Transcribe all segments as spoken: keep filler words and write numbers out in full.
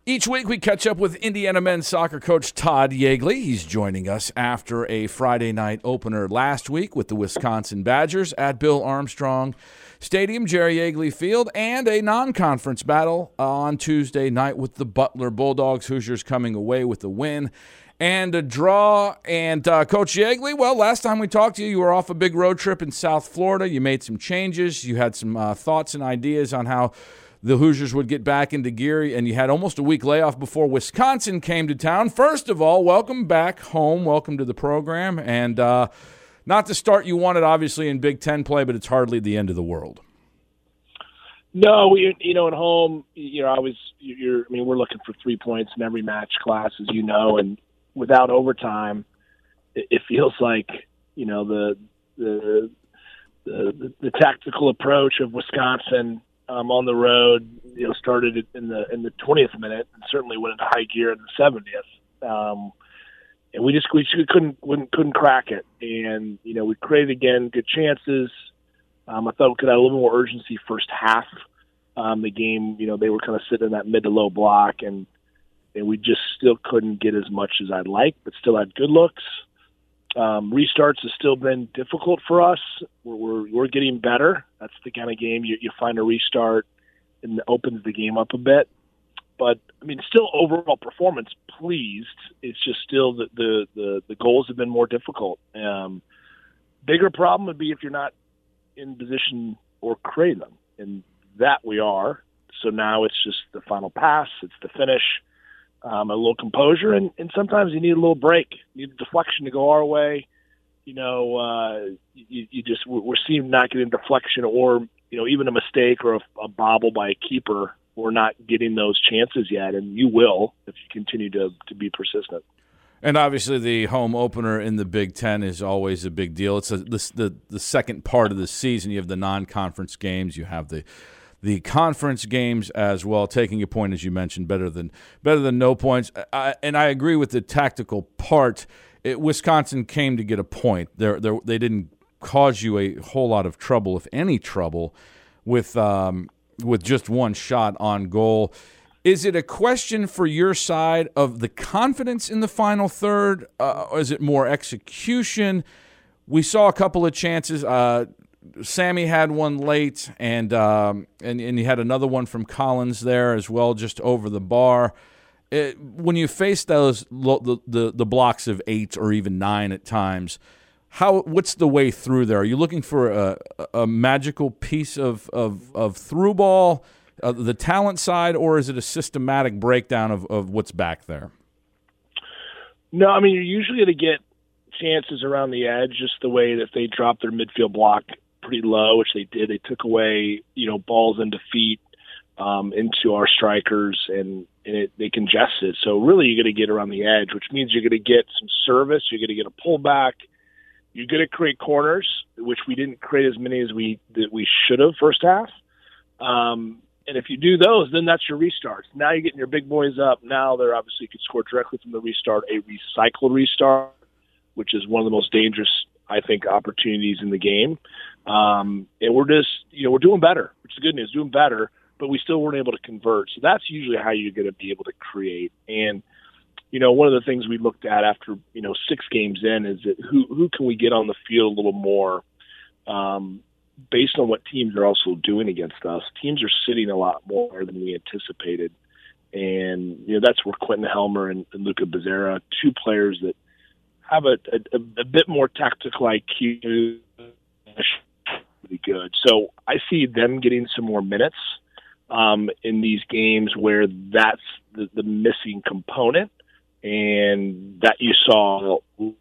Each week we catch up with Indiana men's soccer coach Todd Yeagley. He's joining us after a Friday night opener last week with the Wisconsin Badgers at Bill Armstrong Stadium, Jerry Yeagley Field, and a non-conference battle on Tuesday night with the Butler Bulldogs. Hoosiers coming away with a win and a draw. And uh, Coach Yeagley, well, last time we talked to you, you were off a big road trip in South Florida. You made some changes. You had some uh, thoughts and ideas on how the Hoosiers would get back into gear, and you had almost a week layoff before Wisconsin came to town. First of all, welcome back home. Welcome to the program. And uh, not the start you wanted, obviously, in Big Ten play, but it's hardly the end of the world. No, we, you know, at home, you know, I was, you're, I mean, we're looking for three points in every match class, as you know, and without overtime, it, it feels like, you know, the, the, the, the tactical approach of Wisconsin Um, on the road, you know, started in the in the twentieth minute and certainly went into high gear in the seventieth. Um, and we just we just couldn't couldn't couldn't crack it. And you know, we created again good chances. Um, I thought we could have a little more urgency first half. Um, the game, you know, they were kind of sitting in that mid to low block, and and we just still couldn't get as much as I'd like, but still had good looks. Um, restarts has still been difficult for us. We're, we're, we're getting better. That's the kind of game you, you find a restart and it opens the game up a bit. But, I mean, still overall performance pleased. It's just still the, the, the, the goals have been more difficult. Um, bigger problem would be if you're not in position or create them. And that we are. So now it's just the final pass. It's the finish. Um, a little composure, and, and sometimes you need a little break. You need a deflection to go our way. You know, uh, you, you just we're seeing not getting deflection, or you know, even a mistake or a, a bobble by a keeper. We're not getting those chances yet, and you will if you continue to to be persistent. And obviously, the home opener in the Big Ten is always a big deal. It's a, the the the second part of the season. You have the non-conference games. You have the The conference games as well. Taking a point, as you mentioned, better than better than no points. I, and I agree with the tactical part. It, Wisconsin came to get a point. They're, they're, they didn't cause you a whole lot of trouble, if any trouble, with um, with just one shot on goal. Is it a question for your side of the confidence in the final third? Uh, or is it more execution? We saw a couple of chances. Uh, Sammy had one late, and um, and and you had another one from Collins there as well, just over the bar. It, when you face those the, the the blocks of eight or even nine at times, how what's the way through there? Are you looking for a, a magical piece of of, of through ball, uh, the talent side, or is it a systematic breakdown of, of what's back there? No, I mean you're usually going to get chances around the edge, just the way that they drop their midfield block pretty low, which they did. They took away, you know, balls into feet um, into our strikers, and, and it, they congested. So really you're going to get around the edge, which means you're going to get some service. You're going to get a pullback. You're going to create corners, which we didn't create as many as we that we should have first half. Um, and if you do those, then that's your restarts. Now you're getting your big boys up. Now they're obviously could score directly from the restart, a recycled restart, which is one of the most dangerous, I think, opportunities in the game. Um, and we're just, you know, we're doing better, which is good news, doing better, but we still weren't able to convert. So that's usually how you're going to be able to create. And, you know, one of the things we looked at after, you know, six games in is that who, who can we get on the field a little more um, based on what teams are also doing against us. Teams are sitting a lot more than we anticipated. And, you know, that's where Quentin Helmer and, and Luca Becerra, two players that have a, a, a bit more tactical I Q, really good. So I see them getting some more minutes um, in these games where that's the, the missing component, and that you saw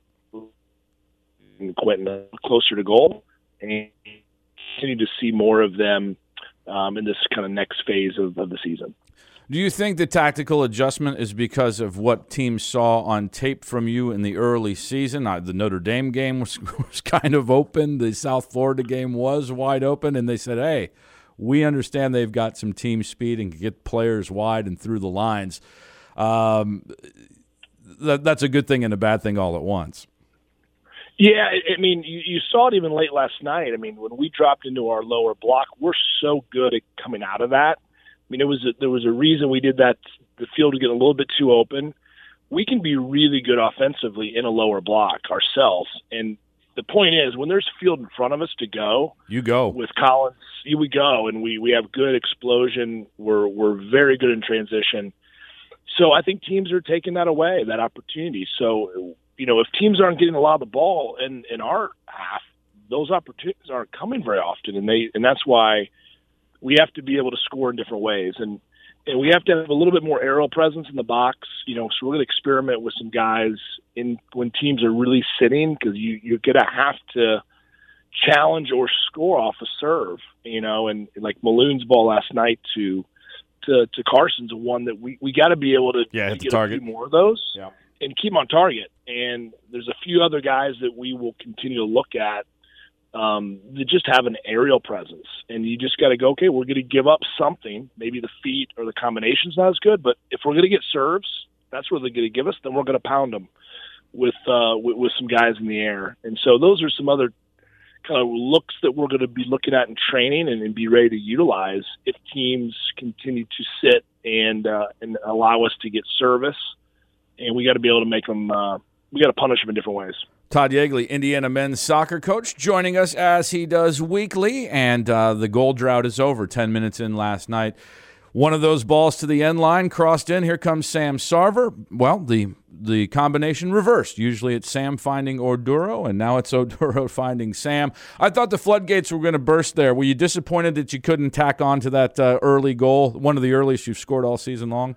in Quentin closer to goal, and continue to see more of them um, in this kind of next phase of, of the season. Do you think the tactical adjustment is because of what teams saw on tape from you in the early season? Uh, the Notre Dame game was, was kind of open. The South Florida game was wide open, and they said, hey, we understand they've got some team speed and can get players wide and through the lines. Um, that, that's a good thing and a bad thing all at once. Yeah, I mean, you, you saw it even late last night. I mean, when we dropped into our lower block, we're so good at coming out of that. I mean, it was a, there was a reason we did that the field is getting a little bit too open, we can be really good offensively in a lower block ourselves. And the point is, when there's field in front of us to go, you go with Collins. We go, and we, we have good explosion. We're we're very good in transition. So I think teams are taking that away, that opportunity. So, you know, if teams aren't getting a lot of the ball in, in our half, those opportunities aren't coming very often, and they and that's why we have to be able to score in different ways. And and we have to have a little bit more aerial presence in the box, you know, so we're going to experiment with some guys in when teams are really sitting, because you, you're going to have to challenge or score off a serve, you know, and like Maloon's ball last night to to, to Carson's one that we, we got to be able to, yeah, to hit the get target. a few more of those yeah. and keep them on target. And there's a few other guys that we will continue to look at Um, that just have an aerial presence, and you just got to go, okay, we're going to give up something. Maybe the feet or the combination's not as good, but if we're going to get serves, that's what they're going to give us, then we're going to pound them with, uh, with, with some guys in the air. And so those are some other kind of looks that we're going to be looking at in training and, and be ready to utilize if teams continue to sit and, uh, and allow us to get service. And we got to be able to make them, uh, we got to punish them in different ways. Todd Yeagley, Indiana men's soccer coach, joining us as he does weekly, and uh, the goal drought is over. Ten minutes in last night. One of those balls to the end line, crossed in. Here comes Sam Sarver. Well, the the combination reversed. Usually it's Sam finding Oduro, and now it's Oduro finding Sam. I thought the floodgates were going to burst there. Were you disappointed that you couldn't tack on to that uh, early goal, one of the earliest you've scored all season long?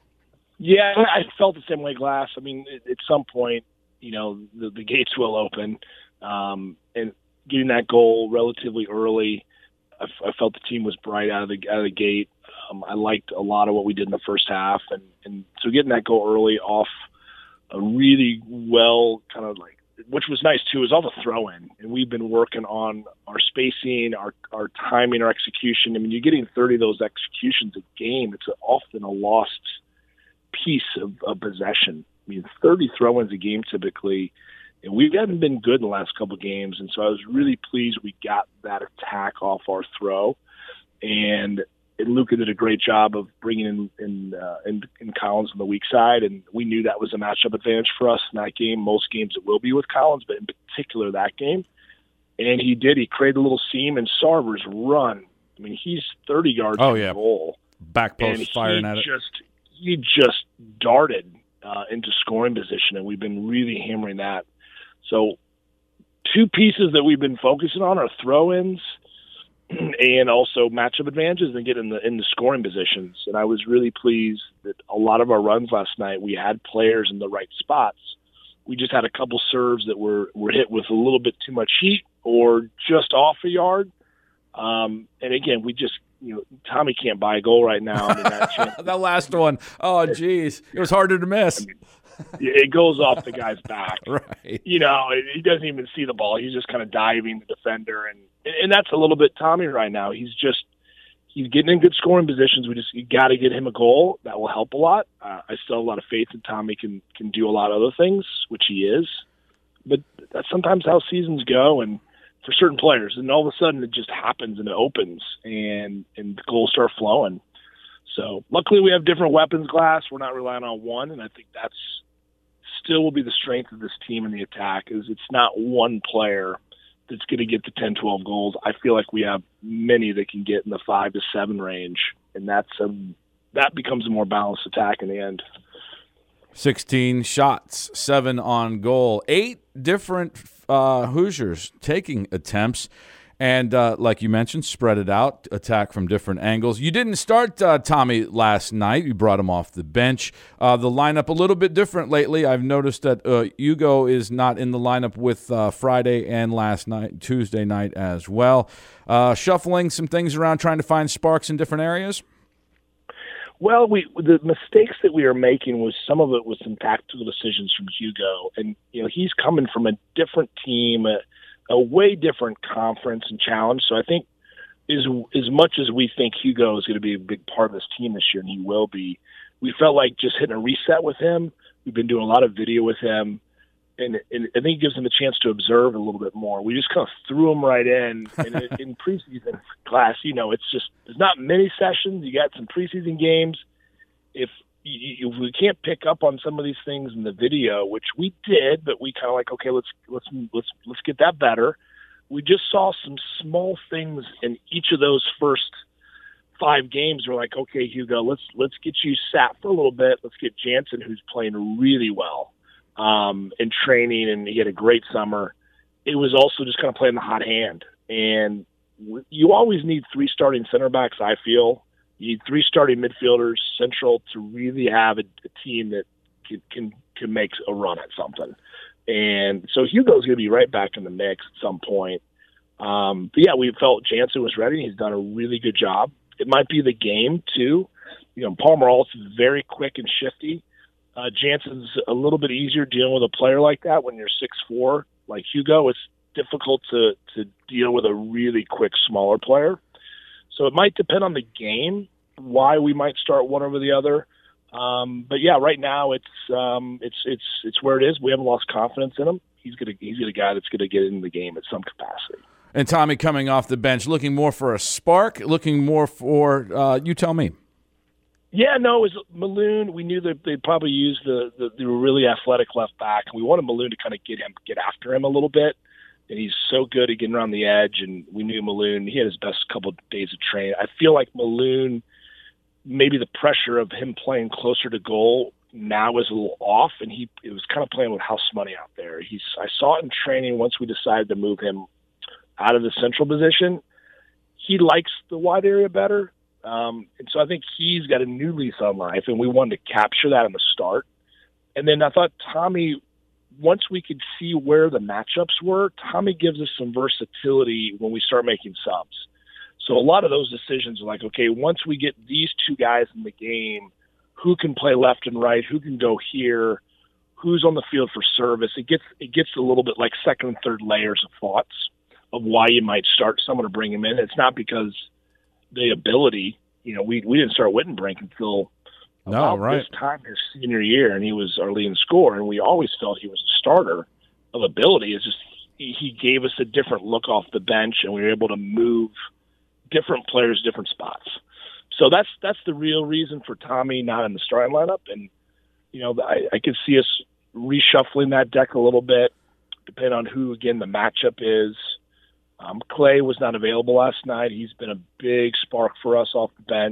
Yeah, I felt the same way, Glass. I mean, at some point, you know, the, the gates will open, um, and getting that goal relatively early, I, f- I felt the team was bright out of the out of the gate. Um, I liked a lot of what we did in the first half, and, and so getting that goal early off a really well kind of like, which was nice too, is all the throw in, and we've been working on our spacing, our our timing, our execution. I mean, you're getting thirty of those executions a game. It's often a lost piece of, of possession. I mean, thirty throw-ins a game typically, and we haven't been good in the last couple of games. And so I was really pleased we got that attack off our throw. And, and Luka did a great job of bringing in in, uh, in in Collins on the weak side, and we knew that was a matchup advantage for us in that game. Most games it will be with Collins, but in particular that game. And he did. He created a little seam, and Sarver's run. I mean, he's thirty yards oh, from yeah. the goal. Back post and firing he at it. Just, he just darted Uh, into scoring position, and we've been really hammering that. So two pieces that we've been focusing on are throw-ins and also matchup advantages and getting in the in the scoring positions. And I was really pleased that a lot of our runs last night, we had players in the right spots. We just had a couple serves that were, were hit with a little bit too much heat or just off a yard. Um, and again, we just, you know, Tommy can't buy a goal right now. I mean, that, chance, that last one, oh, geez, it was harder to miss. I mean, it goes off the guy's back. Right. You know, he doesn't even see the ball. He's just kind of diving the defender. And, and that's a little bit Tommy right now. He's just, he's getting in good scoring positions. We just, you got to get him a goal. That will help a lot. Uh, I still have a lot of faith that Tommy can, can do a lot of other things, which he is. But that's sometimes how seasons go. And, for certain players, and all of a sudden it just happens and it opens, and and the goals start flowing. So luckily we have different weapons, Glass. We're not relying on one, and I think that's still will be the strength of this team in the attack. Is it's not one player that's going to get the ten, twelve goals. I feel like we have many that can get in the five to seven range, and that's a that becomes a more balanced attack in the end. sixteen shots, seven on goal, eight different uh, Hoosiers taking attempts, and uh, like you mentioned, spread it out, attack from different angles. You didn't start uh, Tommy last night. You brought him off the bench. Uh, the lineup a little bit different lately. I've noticed that uh, Hugo is not in the lineup with uh, Friday and last night, Tuesday night as well. Uh, shuffling some things around, trying to find sparks in different areas. Well, we the mistakes that we are making was some of it was some tactical decisions from Hugo, and you know he's coming from a different team, a, a way different conference and challenge. So I think as as much as we think Hugo is going to be a big part of this team this year, and he will be, we felt like just hitting a reset with him. We've been doing a lot of video with him, and, and I think it gives him a chance to observe a little bit more. We just kind of threw him right in. And in, in preseason class, you know, it's just there's not many sessions. You got some preseason games. If you, you, we can't pick up on some of these things in the video, which we did, but we kind of like, okay, let's let's let's let's get that better. We just saw some small things in each of those first five games. We're like, okay, Hugo, let's let's get you sat for a little bit. Let's get Jansen, who's playing really well um, in training, and he had a great summer. It was also just kind of playing the hot hand, and you always need three starting center backs, I feel. You need three starting midfielders central to really have a, a team that can, can can make a run at something. And so Hugo's going to be right back in the mix at some point. Um, but, yeah, we felt Jansen was ready. He's done a really good job. It might be the game, too. You know, Paul Morales is very quick and shifty. Uh, Jansen's a little bit easier dealing with a player like that when you're six foot four. Like Hugo, it's difficult to, to deal with a really quick, smaller player. So it might depend on the game why we might start one over the other. Um, but yeah, right now it's um, it's it's it's where it is. We haven't lost confidence in him. He's gonna he's a guy that's gonna get in the game at some capacity. And Tommy coming off the bench, looking more for a spark, looking more for uh, you tell me. Yeah, no, it was Maloon. We knew that they'd probably use the, the the really athletic left back, and we wanted Maloon to kind of get him get after him a little bit. And he's so good at getting around the edge, and we knew Maloon. He had his best couple of days of training. I feel like Maloon, maybe the pressure of him playing closer to goal now is a little off, and he it was kind of playing with house money out there. He's I saw it in training once we decided to move him out of the central position. He likes the wide area better, um, and so I think he's got a new lease on life, and we wanted to capture that in the start. And then I thought Tommy, once we could see where the matchups were, Tommy gives us some versatility when we start making subs. So a lot of those decisions are like, okay, once we get these two guys in the game, who can play left and right, who can go here, who's on the field for service, it gets it gets a little bit like second and third layers of thoughts of why you might start someone to bring him in. It's not because the ability, you know, we, we didn't start Wittenbrink until No, about right. this time his senior year, and he was our leading scorer, and we always felt he was a starter of ability. It's just he, he gave us a different look off the bench, and we were able to move different players, different spots. So that's that's the real reason for Tommy not in the starting lineup. And, you know, I, I could see us reshuffling that deck a little bit, depending on who, again, the matchup is. Um, Clay was not available last night. He's been a big spark for us off the bench.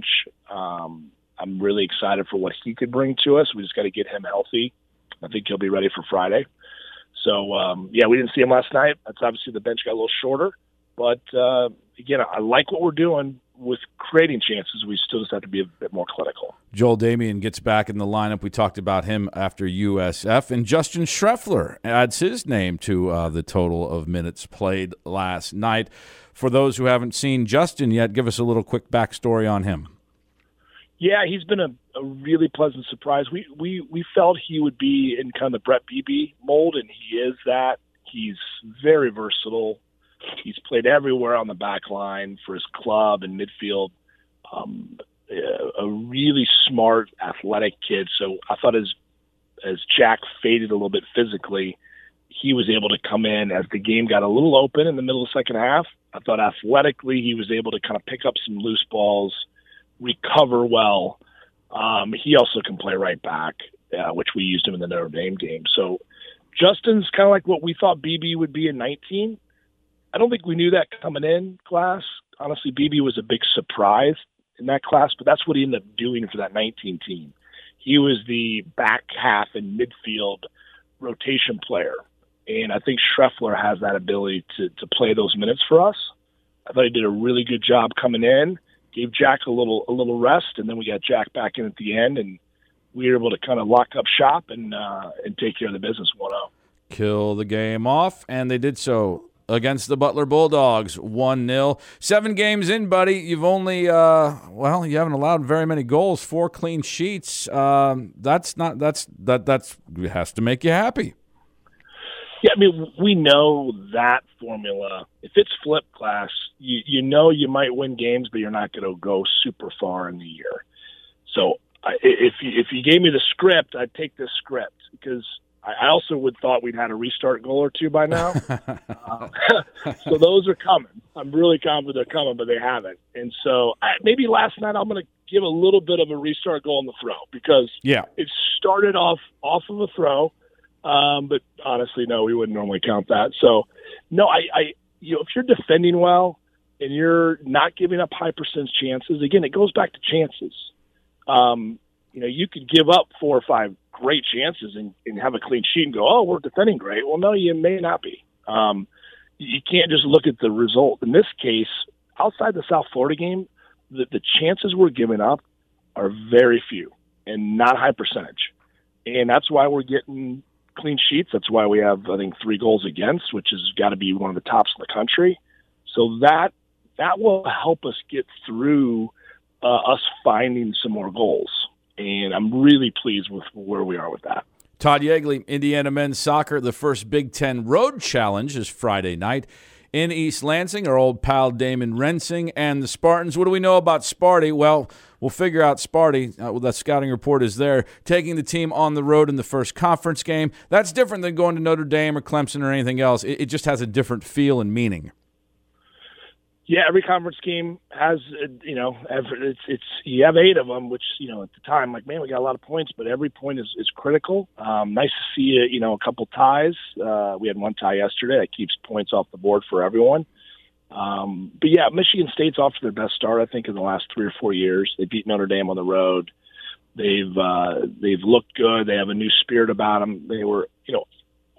Um, I'm really excited for what he could bring to us. We just got to get him healthy. I think he'll be ready for Friday. So, um, yeah, we didn't see him last night. That's obviously the bench got a little shorter. But, uh, again, I like what we're doing with creating chances. We still just have to be a bit more clinical. Joel Damian gets back in the lineup. We talked about him after U S F. And Justin Schreffler adds his name to uh, the total of minutes played last night. For those who haven't seen Justin yet, give us a little quick backstory on him. Yeah, he's been a, a really pleasant surprise. We, we we felt he would be in kind of the Brett Beebe mold, and he is that. He's very versatile. He's played everywhere on the back line for his club and midfield. Um, a really smart, athletic kid. So I thought as as Jack faded a little bit physically, he was able to come in as the game got a little open in the middle of the second half. I thought athletically he was able to kind of pick up some loose balls, recover well. Um, he also can play right back, uh, which we used him in the Notre Dame game. So Justin's kind of like what we thought B B would be in nineteen. I don't think we knew that coming in class. Honestly, B B was a big surprise in that class, but that's what he ended up doing for that nineteen team. He was the back half and midfield rotation player, and I think Schreffler has that ability to, to play those minutes for us. I thought he did a really good job coming in, gave Jack a little a little rest, and then we got Jack back in at the end, and we were able to kind of lock up shop and uh, and take care of the business one oh. Kill the game off, and they did so against the Butler Bulldogs, one nil. Seven games in, buddy. You've only, uh, well, you haven't allowed very many goals, four clean sheets. Um, that's not, that's, that, that's, it has to make you happy. Yeah, I mean, we know that formula. If it's flip class, you, you know you might win games, but you're not going to go super far in the year. So I, if you, if you gave me the script, I'd take this script because I also would thought we'd had a restart goal or two by now. uh, so those are coming. I'm really confident they're coming, but they haven't. And so I, maybe last night I'm going to give a little bit of a restart goal on the throw because yeah. it started off off of a throw. Um, but honestly, no, we wouldn't normally count that. So, no, I, I, you know, if you're defending well and you're not giving up high percentage chances, again, it goes back to chances. Um, you know, you could give up four or five great chances and, and have a clean sheet and go, oh, we're defending great. Well, no, you may not be. Um, you can't just look at the result. In this case, outside the South Florida game, the, the chances we're giving up are very few and not high percentage. And that's why we're getting clean sheets. That's why we have, I think, three goals against, which has got to be one of the tops in the country. So that that will help us get through uh, us finding some more goals. And I'm really pleased with where we are with that. Todd Yeagley, Indiana men's soccer, the first Big Ten Road Challenge is Friday night in East Lansing. Our old pal Damon Rensing and the Spartans. What do we know about Sparty? Well, we'll figure out Sparty. Uh, well, that scouting report is there, taking the team on the road in the first conference game. That's different than going to Notre Dame or Clemson or anything else. It, it just has a different feel and meaning. Yeah, every conference game has, you know, it's it's you have eight of them, which, you know, at the time, like, man, we got a lot of points, but every point is, is critical. Um, nice to see, you know, a couple ties. Uh, we had one tie yesterday that keeps points off the board for everyone. Um, but, yeah, Michigan State's off to their best start, I think, in the last three or four years. They beat Notre Dame on the road. They've uh, they've looked good. They have a new spirit about them. They were, you know,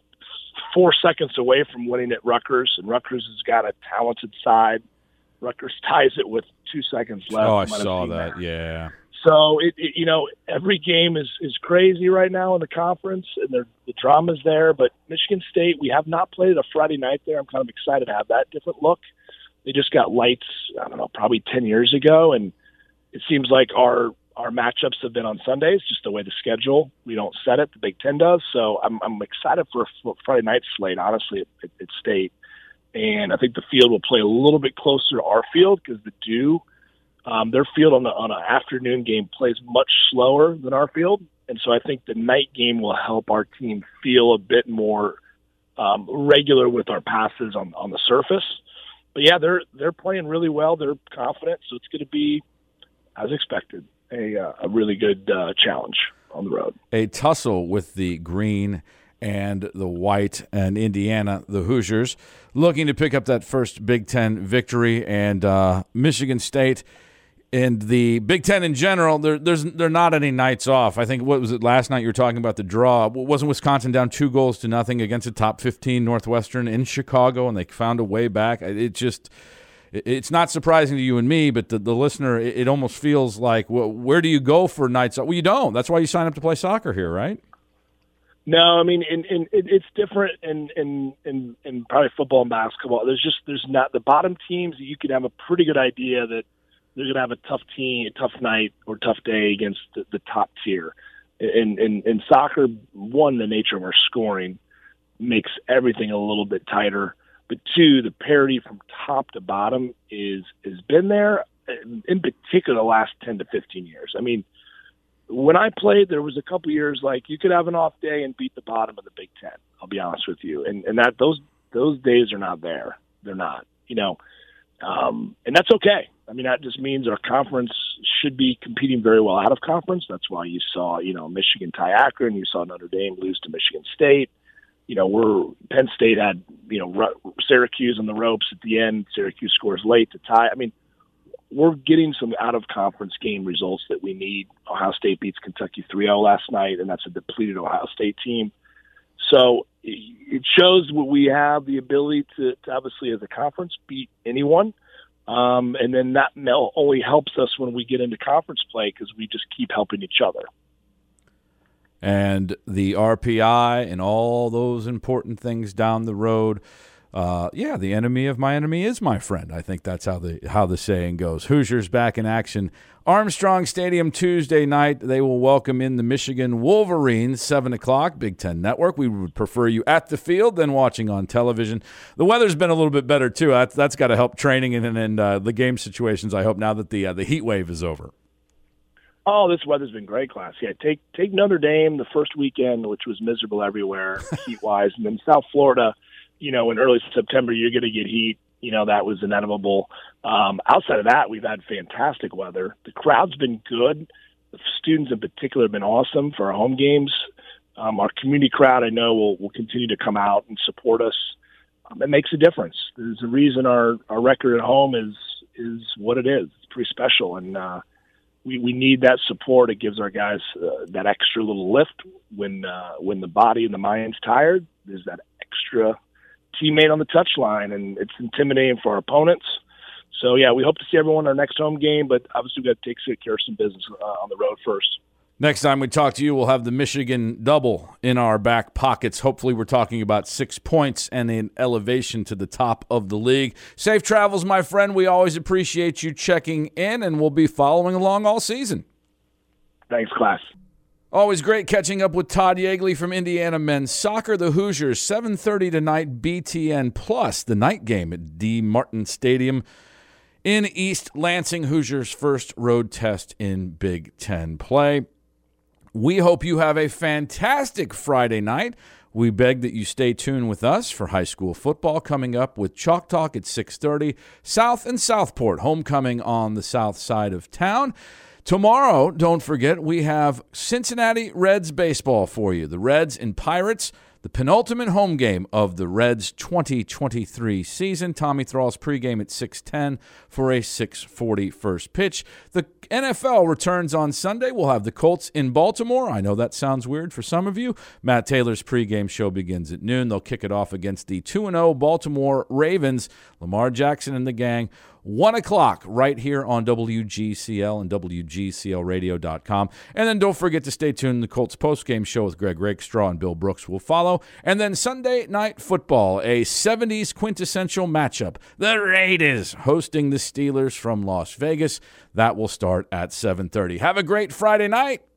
four seconds away from winning at Rutgers, and Rutgers has got a talented side. Rutgers ties it with two seconds left. Oh, I saw that. that. Yeah. So it, it, you know, every game is, is crazy right now in the conference, and the drama's there. But Michigan State, we have not played a Friday night there. I'm kind of excited to have that different look. They just got lights, I don't know, probably ten years ago, and it seems like our our matchups have been on Sundays, just the way the schedule. We don't set it. The Big Ten does. So I'm I'm excited for a Friday night slate, honestly, at, at, at State. And I think the field will play a little bit closer to our field because the Dew, um, their field on the on an afternoon game plays much slower than our field, and so I think the night game will help our team feel a bit more um, regular with our passes on, on the surface. But yeah, they're they're playing really well. They're confident, so it's going to be, as expected, a uh, a really good uh, challenge on the road. A tussle with the green and the white, and Indiana, the Hoosiers, looking to pick up that first Big Ten victory. And uh, Michigan State and the Big Ten in general, there, there's there not any nights off. I think, what was it last night you were talking about the draw? Wasn't Wisconsin down two goals to nothing against a top fifteen Northwestern in Chicago, and they found a way back? It just it's not surprising to you and me, but the, the listener, it, it almost feels like, well, where do you go for nights off? Well, you don't. That's why you sign up to play soccer here, right? No, I mean, in, in, it's different in, in, in, in probably football and basketball. There's just there's not the bottom teams. You could have a pretty good idea that they're going to have a tough team, a tough night or tough day against the, the top tier. In, in in soccer, one, the nature of our scoring makes everything a little bit tighter. But two, the parity from top to bottom is has been there, in particular the last ten to fifteen years. I mean, when I played, there was a couple years like you could have an off day and beat the bottom of the Big Ten. I'll be honest with you, and and that those those days are not there. They're not, you know, um, and that's okay. I mean, that just means our conference should be competing very well out of conference. That's why you saw, you know, Michigan tie Akron. You saw Notre Dame lose to Michigan State. You know, we're Penn State had, you know, Syracuse on the ropes at the end. Syracuse scores late to tie. I mean, we're getting some out-of-conference game results that we need. Ohio State beats Kentucky three oh last night, and that's a depleted Ohio State team. So it shows what we have the ability to, to obviously, as a conference, beat anyone. Um, and then that only helps us when we get into conference play because we just keep helping each other. And the R P I and all those important things down the road. Uh, yeah, the enemy of my enemy is my friend. I think that's how the how the saying goes. Hoosiers back in action. Armstrong Stadium Tuesday night. They will welcome in the Michigan Wolverines, seven o'clock, Big Ten Network. We would prefer you at the field than watching on television. The weather's been a little bit better, too. That's, that's got to help training and, and uh, the game situations, I hope, now that the uh, the heat wave is over. Oh, this weather's been great, class. Yeah, take take Notre Dame the first weekend, which was miserable everywhere heat-wise, and then South Florida, you know, in early September, you're going to get heat. You know, that was inevitable. Um, outside of that, we've had fantastic weather. The crowd's been good. The students in particular have been awesome for our home games. Um, our community crowd, I know, will, will continue to come out and support us. Um, it makes a difference. There's a reason our, our record at home is is what it is. It's pretty special, and uh, we, we need that support. It gives our guys uh, that extra little lift when uh, when the body and the mind's tired. There's that extra teammate on the touchline, and it's intimidating for our opponents. So, yeah, we hope to see everyone in our next home game, but obviously we've got to take care of some business uh, on the road first. Next time we talk to you, we'll have the Michigan double in our back pockets. Hopefully we're talking about six points and an elevation to the top of the league. Safe travels, my friend. We always appreciate you checking in, and we'll be following along all season. Thanks, class. Always great catching up with Todd Yeagley from Indiana Men's Soccer. The Hoosiers, seven thirty tonight, B T N Plus, the night game at D. Martin Stadium in East Lansing. Hoosiers' first road test in Big Ten play. We hope you have a fantastic Friday night. We beg that you stay tuned with us for high school football coming up with Chalk Talk at six thirty. South and Southport, homecoming on the south side of town. Tomorrow, don't forget, we have Cincinnati Reds baseball for you. The Reds and Pirates, the penultimate home game of the Reds twenty twenty-three season. Tommy Thrall's pregame at six ten for a six forty first pitch. The N F L returns on Sunday. We'll have the Colts in Baltimore. I know that sounds weird for some of you. Matt Taylor's pregame show begins at noon. They'll kick it off against the two and oh Baltimore Ravens. Lamar Jackson and the gang. one o'clock right here on W G C L and W G C L radio dot com. And then don't forget to stay tuned. The Colts postgame show with Greg Rakestraw and Bill Brooks will follow. And then Sunday Night Football, a seventies quintessential matchup. The Raiders hosting the Steelers from Las Vegas. That will start at seven thirty. Have a great Friday night.